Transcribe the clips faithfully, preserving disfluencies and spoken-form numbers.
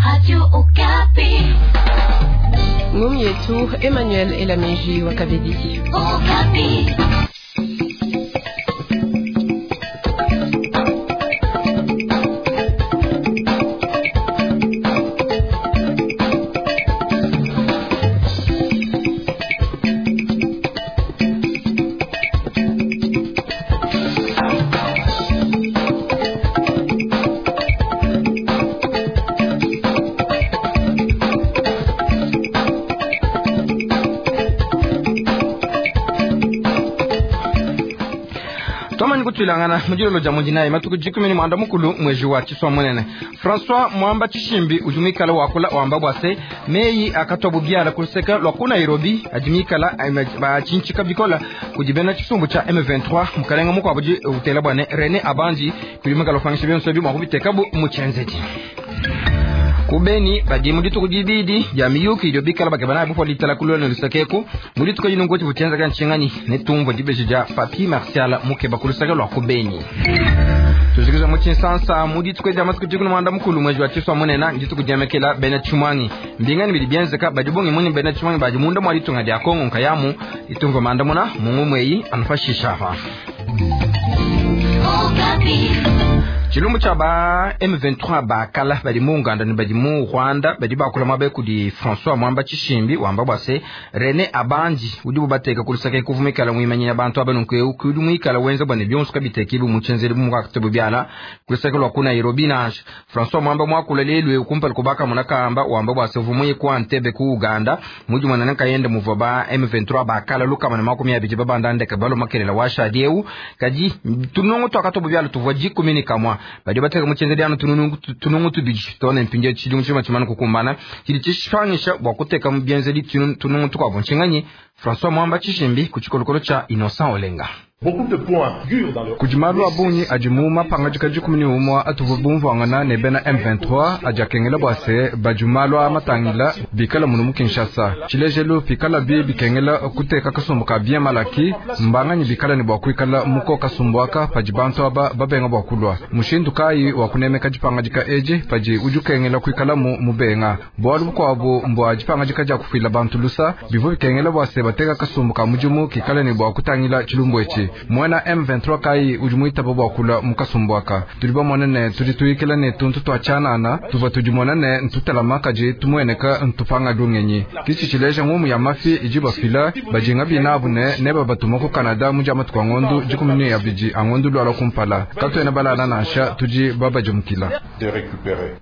Radio Okapi. Ngumi yetu Emmanuel Elameji wa Kabedi. Okapi. Tulangana mjilo jamu jinaye matuku jikumini mwanda mukulu mwezi wa chiswa mwenene François Mwamba Chishimbi ujumikala wakula wamba bwase meyi akatobu biala kuliseka lwakuna Nairobi ajumikala bachinchika bikola kujibena chisumbu cha M vingt-trois mukalenga muko abuji utela bwane René Abanji kujumikala ufangisha bionso bi mwakubitekabu muchenzeti kubeni badi muditu kujibidi ya miyuki yobikala bakabana bupo litala kulona lusakeku muditu ko yinongo tibutenza kan chingani netumbo dibeja papi Martial muke bakulusaka lwa kubeni tuzikiza muchin sansa muditu ko jama tukujikuna mwanda mukulu mwezi wa tiswa munena nditu kujamekela bena chumani mbingani bilibienze ka badibongi muni bena chumani badi munda mwali tunga dia Kongo nkayamu itungo manda muna mungu mweyi anfashisha hapa Chilumbu cha ba M vingt-trois ba kala badi munganda ni badi mu Rwanda badi ba kula mabe kudi François Mwamba Chishimbi wamba bwase René Abanji udibu bateka kulisaka kuvumikala mwimanya abantu abanunke ukudumikala wenza bane byonso kabitekibu muchenzeri mu kakatebo byala kulisaka lwa kuna Nairobi na François Mwamba mwakula lelwe ukumpala kubaka munakamba wamba bwase vumuye kwa Entebbe ku Uganda muju mwanana kayenda muvoba M vingt-trois ba kala luka mana makumi abiji baba ndande kabalo makelela washa dieu kaji tunongo to akatobo byala tuvoji kumini kamwa badi bateka muchenzeri ano tunungu tunungu tubiji tone mpinje chidungu chima chimana kukumbana kili chishfangisha bwakuteka mubyenzeri tunungu tukwa nchinganye François Mwamba Chishimbi kuchikolokolo cha Innocent Olenga. Beaucoup de points durs dans le kujimalu abunyi ajimuma pangajika jikumini umwa atuvubumvu angana nebena M vingt-trois ajakengela bwase bajumalu amatangila bikala munumu Kinshasa chilejelu pikala bi bikengela kuteka kasumbuka bien malaki mbanganyi bikala ni bwakuikala muko kasumbuaka pajibantu aba babenga bwakulwa mushindu kai wakunemeka jipangajika eje paji ujukengela kuikala mu mubenga bwalu kwabo mbwa jipangajika jakufila bantu lusa bivu bikengela bwase bateka kasumbuka mujumu kikala ni bwakutangila chilumbu echi mwena M vingt-trois kai ujumuita baba kula mukasumbwaka tuliba monene tulituikela ne tuntu twachana ana tuva tujumonane ntutalamaka je tumweneka ntupanga dungenyi kichi chileja ngumu ya mafi ijiba fila bajinga binabune neba batumako Canada mujama twangondu jikumini ya biji angondu lwala kumpala katwena balana nasha tuji baba jumkila de récupérer.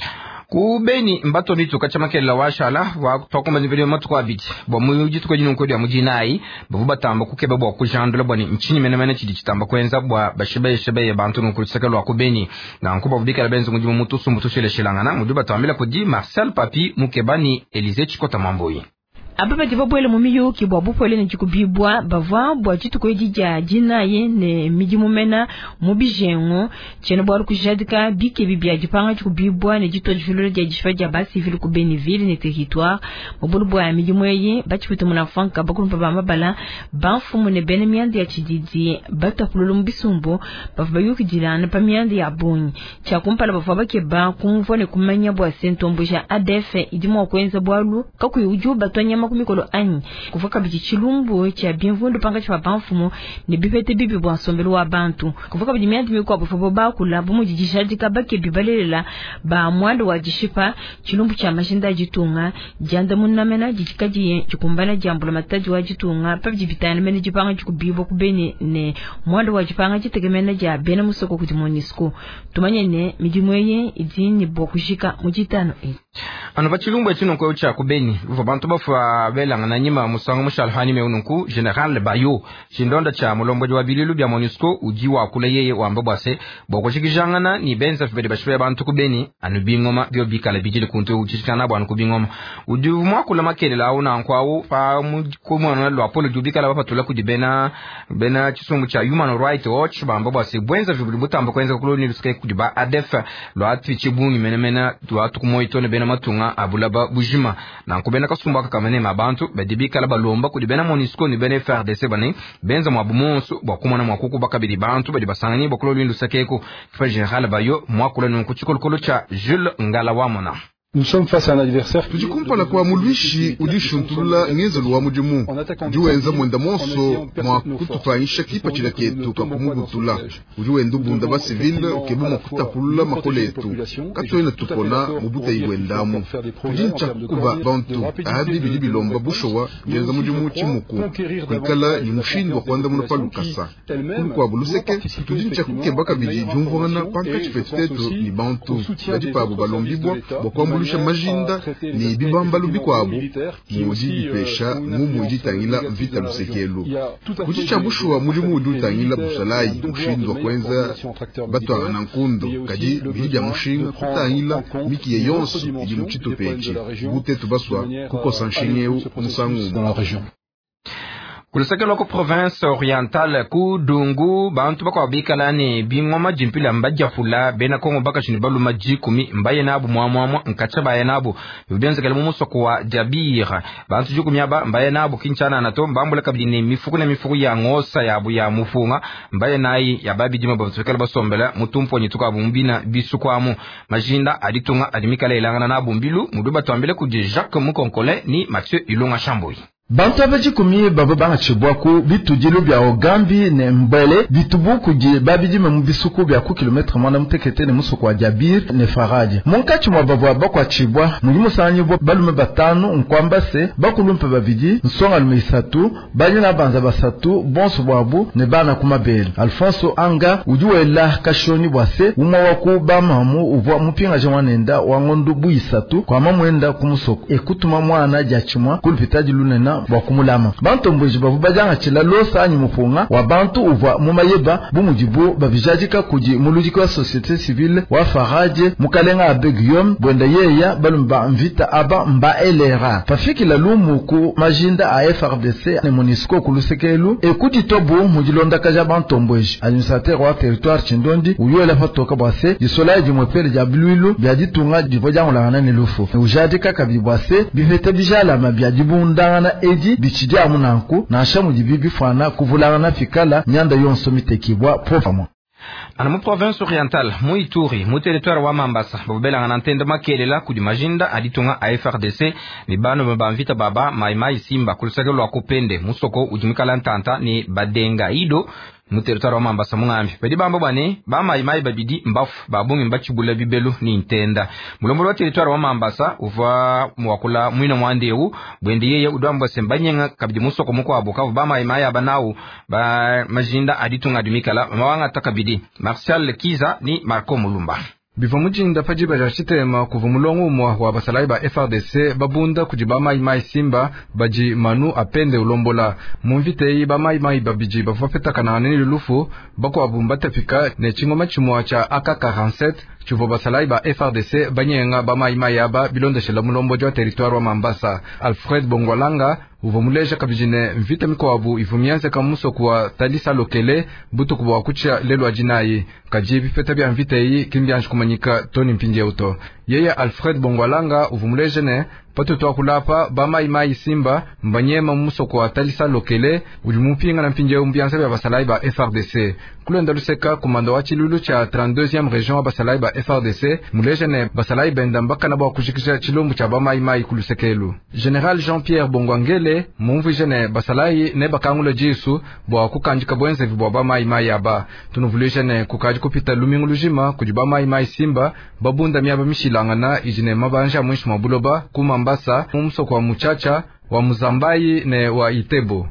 Kubeni mbato nitu kachamakela washala wa tokoma ni video matu kwa biti bo muji tuko jinu nkodi ya mujinai bo batamba kukeba bo kujandula bo ni nchini menemene chidi chitamba kwenza bo bashibe shibe bantu nukulisaka lwa kubeni na nkuba bubika benzo muji mutu sumbutu shele shilangana muji batambila kudi Marcel Papi mukebani Elize Chikota Mamboyi ababa dibabwele mu miyuki bwa bupwele ne jikubibwa bava bwa jituko jija jinaye ne miji mumena mu bijengo chene bwa kujadika bike bibya jipanga jikubibwa ne jito jifilole ja jifja basi fili ku Beniville ne territoire mobulu bwa miji mweye bachiputa muna fanka bakulumpa ba mabala banfu mu ne benemiandi ya chididi batapululu mbisumbo bava yuki jilana pa miandi ya bunyi cha kumpala bava bakeba kumvone kumanya bwa sentombo ja A D F idimo kwenza bwalu kakuyi ujuba twanya kumikolo anyi kuvuka biji chilumbu cha bienvundu panga cha banfumo ne bipete bibi bwa sombelo wa bantu kuvuka biji miandi mikwa bufo ba kula bumu jijishadika bake bibalela ba mwando wa jishipa chilumbu cha mashinda jitunga janda munamena jikikaji chikumbana jambulo mataji wa jitunga pa biji bitana mene jipanga chikubibo kubeni ne mwando wa jipanga jitegemena ja bena musoko kujimonisco tumanye ne mijimweye idini bokushika mujitano e ano bachilumbu etino ko cha kubeni uva bantu bafa belanga na nyima musanga mushalhani meununku General Bayo chindonda cha mulombo wa bililu bya MONUSCO ujiwa kula yeye wamba bwase boko chikijangana ni benza fbede bashwe bantu kubeni anubingoma byo bikala bijili kuntu uchikana bwana kubingoma uju mwakula makelela auna nkwawo pa mukomwana lwa polo jubikala bapatula kudibena bena chisumbu cha Human Rights Watch bamba bwase bwenza vibuli butamba kwenza kuloni luske kudiba A D F lo atwi chibuni menemena tu atukumoitone bena matunga abulaba bujima na nkubena kasumba kakamene mabantu bedibikala balomba kudibena MONUSCO ni bene F R D C bane benza mwabumonso bwakumana mwakuku bakabiri bantu bedibasangani bakuloli lusakeko kifa General Bayo mwakula nkuchikolokolo cha Jules Ngala wamona Nous sommes face à un adversaire. Tujikumpala kwa mulwishi udishuntulula ngezelu wa mujimu. Ujuwenza mwenda monso mwa kutufanyisha kipa chila ketu kakumugutula. Ujuwendu bunda ba civil ukebu makutapulula makoletu. Katoina tukona mubuta iwendamu. Tujincha kuba bantu ahadi bilibi lomba bushowa genza mujimu chimuku. Kuikala ni mushindwa kwanda munapalukasa. Kulukwa buluseke tujincha kukebaka biji jumvwana panka chifetetu ni bantu. Kajipa abu balombibwa bokwambulisha majinda ni bibamba lubikwabo muji bipesha ngumu ijitangila vita lusekelu kuchicha bushuwa muri mudu tangila busalayi mushindwa kwenza batwanga na nkundo kaji bijya mushinga kutangila miki ye yonso iji muchito pechi gute tubaswa kuko sanshinyeu musangu dans la région. Kulisakelo ko province orientale ku dungu bantu bako bikala ni bingoma jimpila mbajja fula bena kongo baka shini balu majikumi mbaye nabu mwamwamwa nkacha baye nabu bibenze kale muso kwa Jabir bantu jukumi aba mbaye nabu kinchana nato mbambula kabine mifuku na mifuku ya ngosa yabu ya mufunga mbaye nayi ya babi jima batukala basombela mutumpo nyituka bumbina bisukwamu majinda aditunga adimikala ilangana nabu mbilu muduba twambele kuje Jacques Mukonkole ni Mathieu Ilunga Shamboi. Bantu abajikumi baba banga chibwaku bitujilo bya ogambi ne mbele bitubuku je babiji mu bisuku bya ku kilometre mwana mutekete ne musuko wa Jabir ne Faraje munkachi mwa babo bakwa chibwa muri musanyi bo balume batanu nkwambase bakulumpe babiji nsonga lume isatu banye na banza basatu bonso bwabu ne bana kumabele Alfonso Anga ujuwela kashoni bwase umwa waku bamamu uva mupinga je wanenda wangondu bu isatu kwa mamwenda kumusoko ekutuma mwana jachimwa kulpitaji lunena bakumulama bantu mbweji bavu bajanga chila losa anyi mupunga wa bantu uva mumayeba bumujibu babijajika kuji mulujiko wa societe civile wa Faraje mukalenga abegiyom bwenda yeya balumba mvita aba mba elera pafiki la lumu ku majinda a F R D C ne Monisco kulusekelu ekuti tobu mujilonda kaja bantu mbweji administrateur wa territoire Chindondi uyoela fatoka bwase jisolaye jimwepele jabiluilu biajitunga jivojangu langana nilufu ujadika kabibwase bifete bijala mabiajibundangana eji bichidi amunanku na ashamu jibibi fana kuvulana fikala nyanda yonso mitekibwa profamo. Ana mu province orientale mu Ituri mu territoire wa Mambasa babela ngana ntenda makelela kudi majinda aditunga A F R D C ni bano mbamvita baba maimai simba kulisakelo akupende musoko ujimikala ntanta ni badenga ido mu territoire wa Mambasa mungambi pedi bambo bane ba maimai babidi mbafu babungi mbachibula bibelu ni ntenda mulombo wa territoire wa Mambasa uva mwakula mwina mwandeu bwende yeye udwamba sembanyenga kabidi musoko muko abuka ba maimai abanau ba majinda aditunga dimikala mawanga takabidi Martial Kiza ni Marco Mulumba. Biva mujinda pajiba jashitema kuva mulongo umwa wa basalayi ba F R D C babunda kujiba mai mai simba baji manu apende ulombola mumvitei ba mai mai babiji bafapeta kananeni lulufu bako abumbata fika ne chingoma chimwa cha A K quarante-sept chuvo basalayi ba F R D C banyenga ba mai mai aba bilonde shela mulombo jwa territoire wa Mambasa. Alfred Bongolanga uvomuleja kabijine mvita miko wabu ivumianze kamuso kwa talisa lokele butu kuwa kucha lelo ajinayi kajibi feta bia mvita hii kimbianji kumanyika Tony Mpinje uto yeye Alfred Bongolanga uvumuleja ne pato toa kulapa ba mai mai simba mbanyema muso kwa talisa lokele ujumupinga na Mpinje umbianze bia basalayi ba F R D C kulenda luseka komando wa chilulu cha trente-deuxième région wa basalayi ba F R D C muleja ne basalayi benda mbaka na ba kushikisha chilumbu cha ba mai mai kulusekelu General Jean-Pierre Bongwangele mumvu jene basalayi ne bakangula jisu bwa kukanjika bwenze vibwa ba mai mai aba tunuvulisha ne kukaji kupita lumingu lujima kujiba mai mai simba babunda miaba mishilangana ijine mabanja mwishu mabuloba kumambasa mumso kwa muchacha wa Muzambai ne wa Itebo.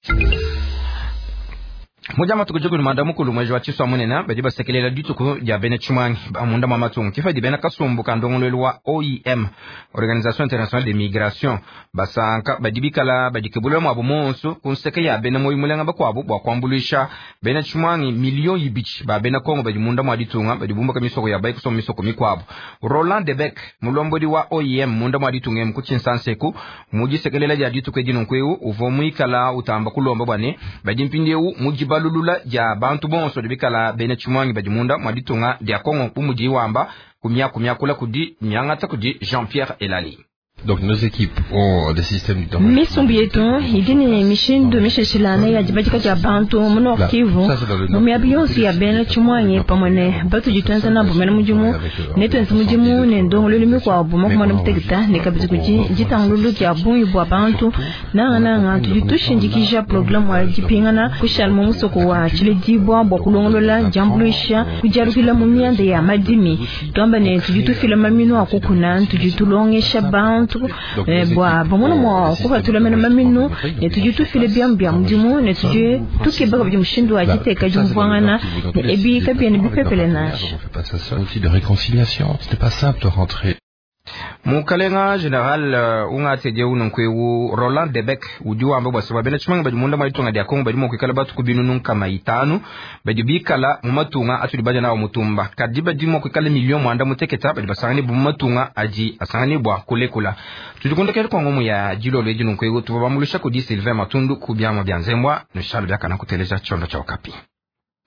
Mujama tukujugu ni mandamu kulu mweji wa chiswa munena bajiba sekelela dituku ya bene chumwangi amunda mamatungu kifa di bena kasumbu kandongolelu wa O I M Organisation Internationale de Migration basanka badibikala badikebula mwabu monsu kunseke ya bene moyi mulenga bakwabu bakwambulisha bene chumwangi milion yibichi ba bene kongo badimunda mwaditunga badibumba kamisoko ya bayi kusoma misoko mikwabu. Roland Debec mulombodi wa O I M munda mwaditunga mkuchinsanseku muji sekelela ya dituku edino nkweu uvomuikala utamba kulomba bwane badimpindeu mujiba balulula ya bantu bonso dibikala bene chumwangi badimunda mwaditunga dia kongo umuji wamba kumya kumya kula kudi nyangata kudi Jean-Pierre Elali. Donc nos équipes ont des systèmes du temps. Misumbiyeton idini mishindo mishashilana ya jibajika ja bantu muno Kivu. Mumi abiyonsi ya bena chumwanye pamone batu jitanza na bomena mujumu neto nsi mujumu ne ndongo lulimi kwa boma kuma mutegita ne kabizi kuji jitangulu ja bunyi bwa bantu na na nga tujitushe njikisha program wa jipingana kushal mumusoko wa chile jibwa bwa kulongolola jambluisha kujarukila mumiande ya madimi tomba ne tujitufila mamino akukuna tujitulongesha bantu eh, bwa bomona mo kuba tulamena mamino ne tujitufile byambya mujumu ne tuje tukibaka byumushindo ajiteka jumvangana ne ebi kabye ne bipepele nash C'est un outil de réconciliation. C'était pas simple de rentrer. Mukalenga general uh, unga teje unonkwewu Roland Debek udiwa ambapo sababu bena chimanga badi munda maitonga dia Kongo badi mokikala batu kubinunu kama itanu badi bikala mumatunga atuli baja na mutumba kadiba di mokikala milion mwanda muteketa badi basangani bumatunga aji asangani bwa kulekula tulikonda kele kwa ngomu ya jilo leji nonkwewu tubamulisha kudi Sylvain Matundu kubyama byanzembwa no shalu byaka na kuteleja chondo cha Okapi.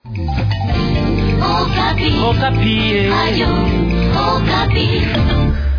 Okapi. Okapi. Ayo. Okapi.